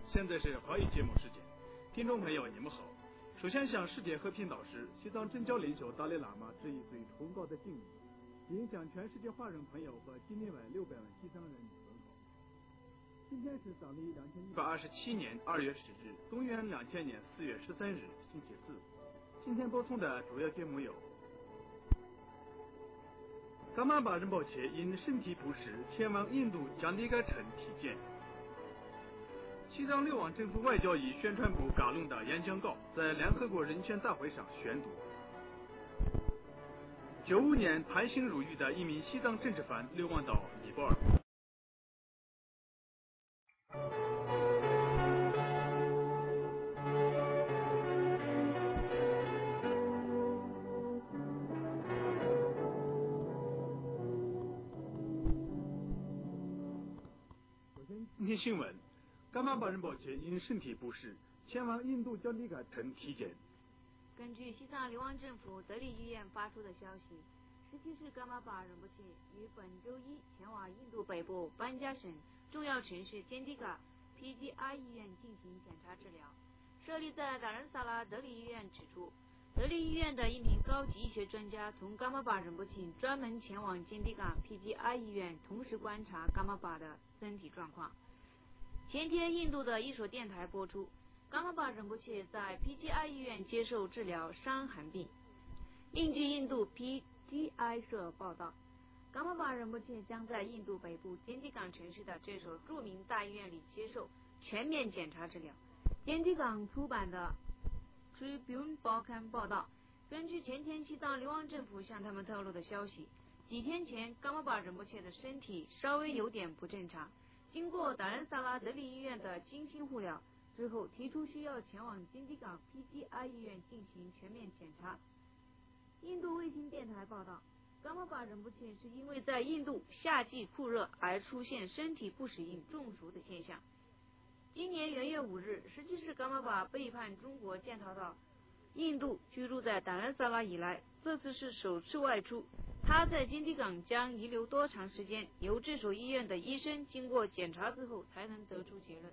现在是华语节目时间，听众朋友你们好。首先向世界和平导师、西藏政教领袖达赖喇嘛致以最崇高的敬意，并向全世界华人朋友和境内外600万西藏人问好。今天是藏历2127年2月10日，公元2000年4月13日，星期四。今天播送的主要节目有：噶玛巴仁波切因身体不适前往印度江底嘎城体检。西藏流亡政府外交与宣传部嘎隆的演讲稿在联合国人权大会上宣读。95年判刑入狱的一名西藏政治犯流亡到尼泊尔。首先，今天新闻。噶玛巴仁波切因身体不适前往印度江底嘎城体检。 根据西藏流亡政府德里医院发出的消息，17世噶玛巴仁波切于本周一前往印度北部班加省重要城市坚底嘎 PGI 医院进行检查治疗。设立在达仁萨拉德里医院指出，德里医院的一名高级医学专家同噶玛巴仁波切专门前往坚底嘎 PGI 医院，同时观察噶玛巴的身体状况。前天，印度的一所电台播出，噶玛巴仁波切在 PGI 医院接受治疗伤寒病。另据印度 PGI 社报道，噶玛巴仁波切将在印度北部坚底港城市的这所著名大医院里接受全面检查治疗。坚底港出版的 Tribune 报刊报道，根据前天西藏流亡政府向他们透露的消息，几天前噶玛巴仁波切的身体稍微有点不正常。经过达仁萨拉德里医院的精心护疗之后，提出需要前往坚底港 PGI 医院进行全面检查。印度卫星电台报道，噶玛巴仁波切是因为在印度夏季酷热而出现身体不适应中暑的现象。今年元月5日，17世噶玛巴背叛中国潜逃到印度，居住在达仁萨拉以来，这次是首次外出。他在坚底港将遗留多长时间，由这所医院的医生经过检查之后才能得出结论。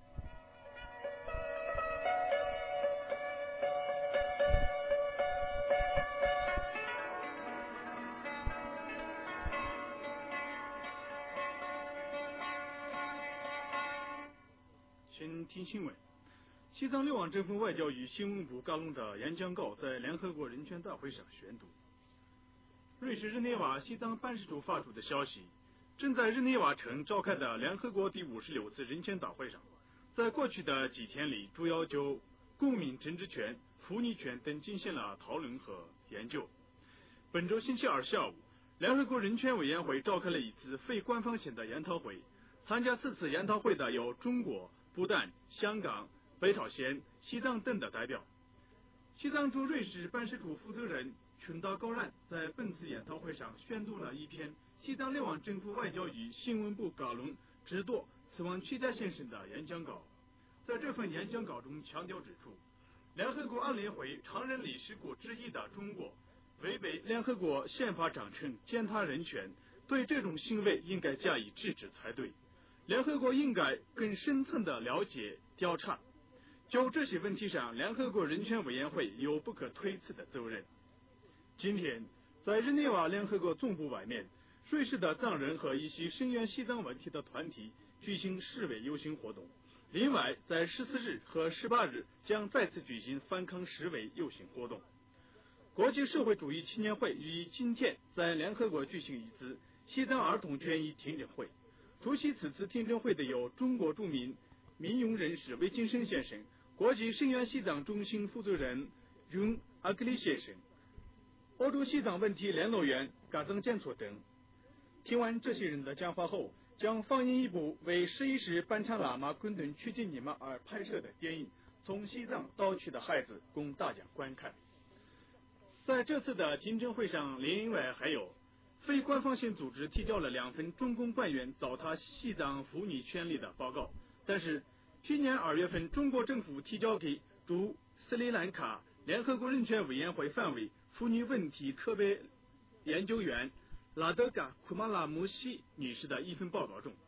先听新闻。西藏流亡政府外交与新闻部嘎隆的演讲稿在联合国人权大会上宣读。瑞士日内瓦西藏办事处发出的消息，正在日内瓦城召开的联合国第56次人权大会上，在过去的几天里，主要就公民政治权、妇女权等进行了讨论和研究。本周星期二下午，联合国人权委员会召开了一次非官方性的研讨会。参加此次研讨会的有中国、不丹、香港、北朝鲜、西藏等的代表。西藏驻瑞士办事处负责人群达高然在本次研讨会上宣读了一篇西藏流亡政府外交与新闻部嘎隆制作死亡曲家先生的演讲稿。在这份演讲稿中强调指出，联合国安理会常任理事国之一的中国违背联合国宪法章程践踏人权，对这种行为应该加以制止才对。联合国应该更深层的了解调查。就这些问题上，联合国人权委员会有不可推辞的责任。今天，在日内瓦联合国总部外面，瑞士的藏人和一些声援西藏问题的团体举行示威游行活动。另外，在14日和18日将再次举行反抗示威游行活动。国际社会主义青年会于今天在联合国举行一次西藏儿童权益听证会。出席此次听证会的有中国著名民用人士韦金生先生、国际声援西藏中心负责人云阿格里先生、欧洲西藏问题联络员嘎藏建措等。听完这些人的讲话后，将放映一部为11世班禅喇嘛昆顿曲吉尼玛而拍摄的电影《从西藏盗去的孩子》，供大家观看。在这次的听证会上，另外还有非官方性组织提交了2份中共官员糟蹋西藏妇女权利的报告，但是去年2月份中国政府提交给驻斯里兰卡联合国人权委员会范围妇女问题特别研究员拉德嘎库马拉姆西女士的一份报告中，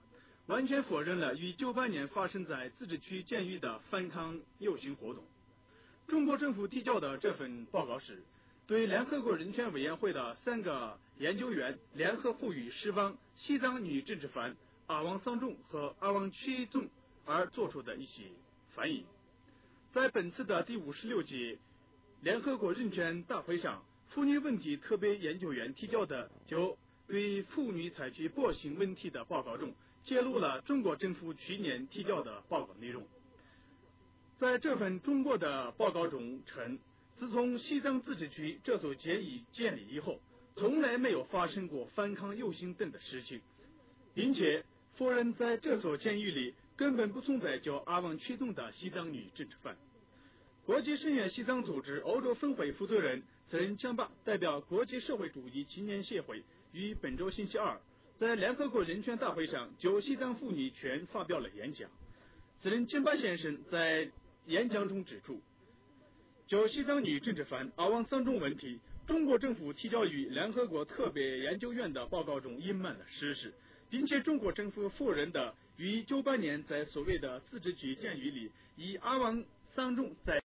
完全否认了于98年发生在自治区监狱的反抗游行活动。中国政府提交的这份报告时，对联合国人权委员会的3个研究员联合呼吁释放西藏女政治犯阿旺桑钟和阿旺曲宗而做出的一些反应。在本次的第56届联合国人权大会上，妇女问题特别研究员提交的就对妇女采取迫刑问题的报告中，揭露了中国政府去年提交的报告内容。在这份中国的报告中称，自从西藏自治区这所监狱建立以后，从来没有发生过反抗游行等的事情，并且否认在这所监狱里根本不存在叫阿旺曲宗的西藏女政治犯。国际声援西藏组织欧洲分会负责人泽仁江巴代表国际社会主义青年协会于本周星期二在联合国人权大会上就西藏妇女权发表了演讲。泽仁江巴先生在演讲中指出，就西藏女政治犯阿旺桑钟问题，中国政府提交于联合国特别研究院的报告中隐瞒了事实，并且中国政府否认的于98年在所谓的自治区监狱里以阿旺桑钟在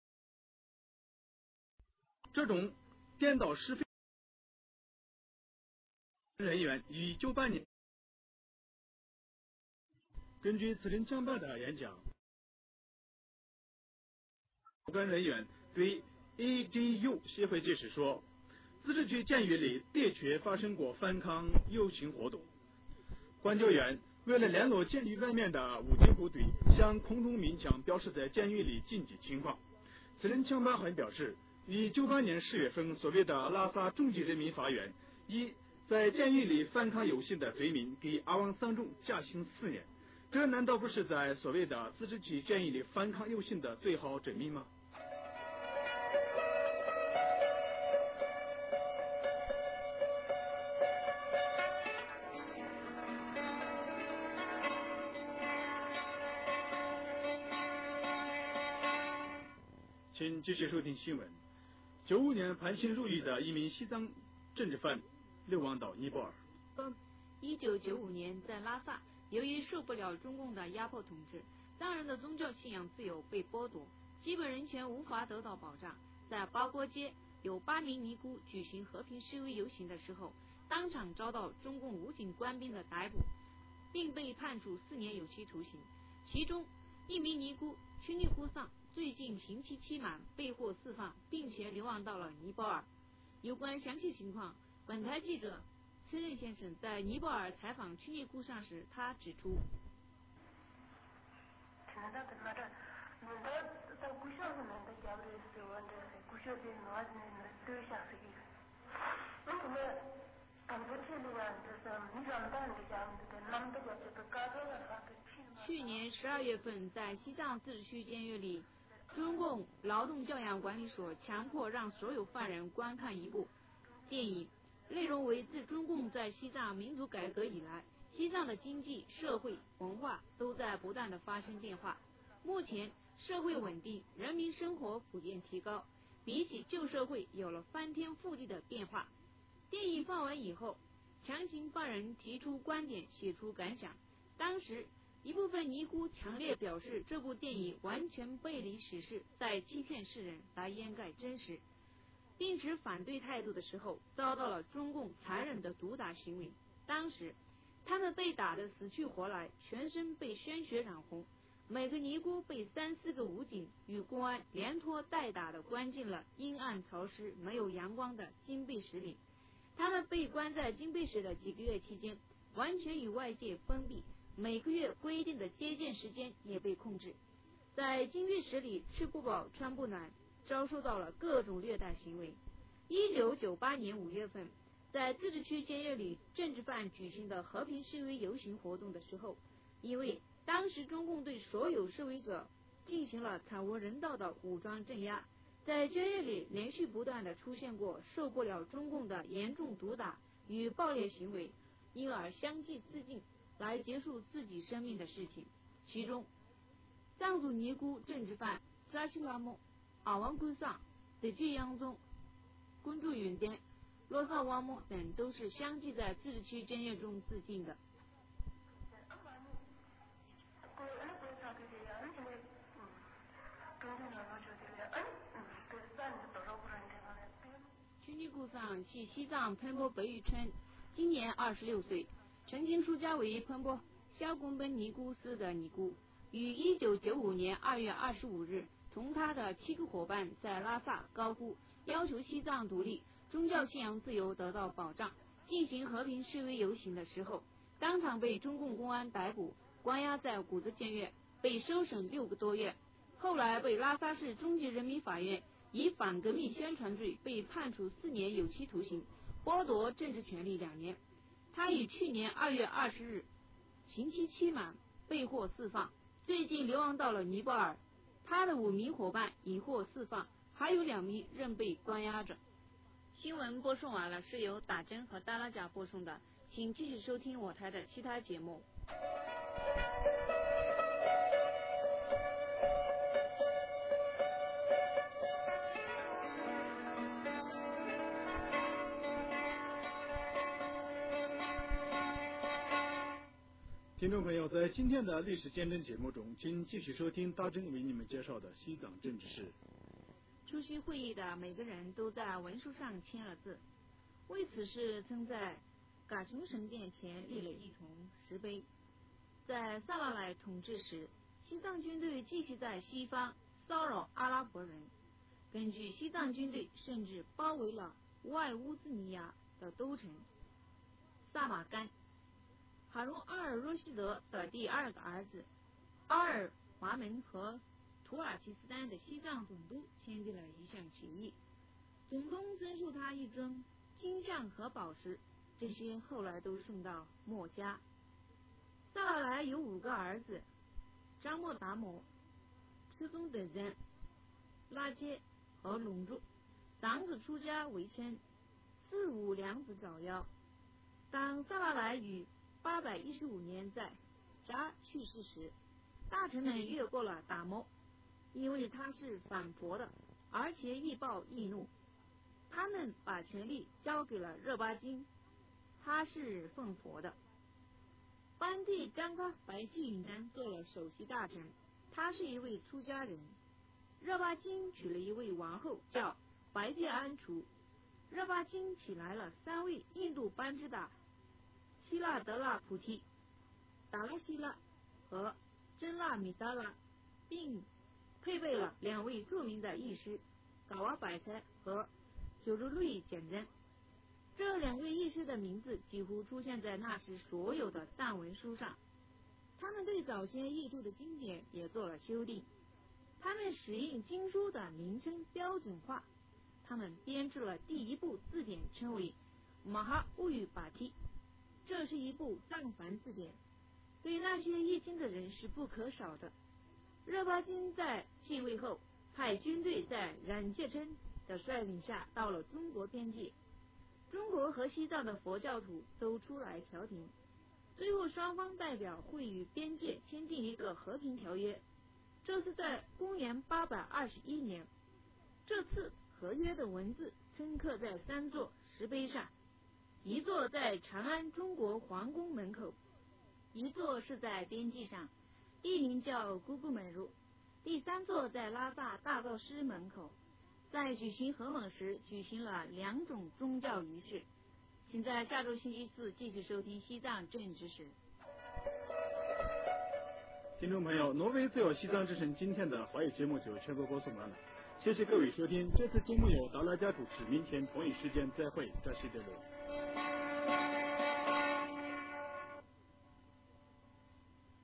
这种颠倒是非人员于98年。根据此人江巴的演讲，有关人员对 ADU 协会解释说，自治区监狱里的确发生过反抗游行活动。研究员为了联络监狱外面的武警部队，向空中鸣枪，表示在监狱里紧急情况。此人江巴还表示，于98年10月份，所谓的拉萨中级人民法院以在监狱里反抗游行的罪名给阿旺桑钟加刑4年。这难道不是在所谓的自治区监狱里反抗游行的最好证明吗？请继续收听新闻。95年判刑入狱的一名西藏政治犯流亡到尼泊尔。 1995年，在拉萨，由于受不了中共的压迫统治，藏人的宗教信仰自由被剥夺，基本人权无法得到保障。在八国街，有8名尼姑举行和平示威游行的时候，当场遭到中共武警官兵的逮捕，并被判处4年有期徒刑。其中1名尼姑曲尼姑桑最近刑期期满，被获释放，并且流亡到了尼泊尔。有关详细情况，本台记者崔任先生在尼泊尔采访曲尼姑桑时，他指出，去年12月份，在西藏自治区监狱里，中共劳动教养管理所强迫让所有犯人观看一部电影，内容为自中共在西藏民主改革以来，西藏的经济、社会、文化都在不断的发生变化。目前社会稳定，人民生活普遍提高，比起旧社会有了翻天覆地的变化。电影放完以后，强行犯人提出观点，写出感想。当时一部分尼姑强烈表示，这部电影完全背离史实，在欺骗世人，来掩盖真实，并持反对态度的时候，遭到了中共残忍的毒打行为。当时他们被打得死去活来，全身被鲜血染红，每个尼姑被3、4个武警与公安连拖带打的关进了阴暗潮湿、没有阳光的金贝室里。他们被关在金贝室的几个月期间，完全与外界封闭，每个月规定的接见时间也被控制。在金贝室里吃不饱穿不暖，遭受到了各种虐待行为。1998年5月份，在自治区监狱里政治犯举行的和平示威游行活动的时候，因为当时中共对所有示威者进行了惨无人道的武装镇压，在监狱里连续不断的出现过受不了中共的严重毒打与暴力行为，因而相继自尽来结束自己生命的事情。其中藏族尼姑政治犯扎西拉木、阿旺坤桑、德基央宗、昆柱云丹、罗萨旺木等都是相继在自治区监狱中自尽的。 陈菊姑桑系西藏喷波北屿村，今年26岁，曾经出家为喷波萧公奔尼姑寺的尼姑，于1995年2月25日，同他的7个伙伴在拉萨高呼要求西藏独立、宗教信仰自由得到保障，进行和平示威游行的时候，当场被中共公安逮捕，关押在谷子监狱，被收审6个多月，后来被拉萨市中级人民法院以反革命宣传罪被判处4年有期徒刑，剥夺政治权利2年。他于去年2月20日刑期期满，被获释放，最近流亡到了尼泊尔。他的5名伙伴已获释放，还有2名仍被关押着。新闻播送完了，是由打针和达拉贾播送的，请继续收听我台的其他节目。 听众朋友，在今天的历史见证节目中，请继续收听大真为你们介绍的西藏政治史。 出席会议的每个人都在文书上签了字，为此事曾在噶琼神殿前立了一丛石碑。在萨拉莱统治时，西藏军队继续在西方骚扰阿拉伯人，根据西藏军队甚至包围了外乌兹尼亚的都城萨马干。哈茹阿尔若希德的第2个儿子阿尔华门和土耳其斯坦的西藏总督签订了一项协议，总督赠送他一尊金像和宝石，这些后来都送到墨家。萨拉莱有5个儿子，张莫达摩、赤宗等人、拉杰和隆珠，长子出家为僧，4五两子早夭。当萨拉莱于815年在扎去世时，大臣们越过了达摩，因为他是反佛的，而且易暴易怒，他们把权力交给了热巴金，他是奉佛的。班第张嘎白济云丹做了首席大臣，他是一位出家人。热巴金娶了一位王后叫白济安楚，热巴金请来了3位印度班智达、希腊德拉菩提、达拉希拉和真拉米达拉，并配备了2位著名的译师嘎瓦百才和九如路易简真。这2位译师的名字几乎出现在那时所有的藏文书上。他们对早先译著的经典也做了修订，他们使用经书的名称标准化，他们编制了第1部字典，称为马哈乌语巴提，这是一部藏梵字典，对那些译经的人是不可少的。热巴金在继位后，派军队在冉介琛的率领下到了中国边界，中国和西藏的佛教徒都出来调停，最后双方代表会与边界签订一个和平条约，这是在公元821年。这次合约的文字深刻在3座石碑上，一座在长安中国皇宫门口，一座是在边际上，地名叫姑姑门路，第3座在拉萨大教师门口。在举行合盟时举行了2种宗教仪式。请在下周星期4继续收听西藏政治史。 听众朋友，挪威自由西藏之声今天的华语节目就全部播送完了，谢谢各位收听。这次节目由达拉加主持，明天同一时间再会，扎西德罗。